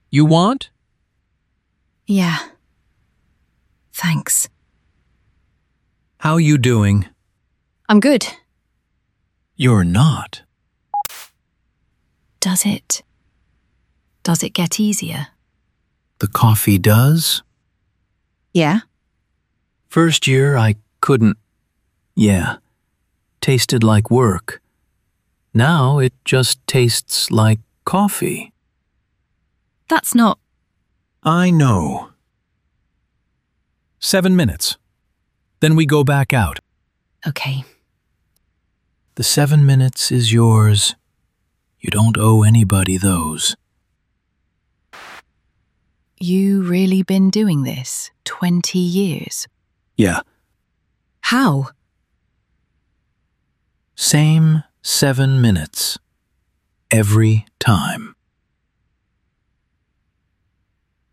You want? Yeah. Thanks. How you doing? I'm good. You're not. Does it get easier? The coffee does? Yeah. First year I couldn't. Yeah. Tasted like work. Now it just tastes like coffee. That's not... I know. 7 minutes. Then we go back out. Okay. The 7 minutes is yours. You don't owe anybody those. You really been doing this 20 years? Yeah. How? Same 7 minutes. Every time.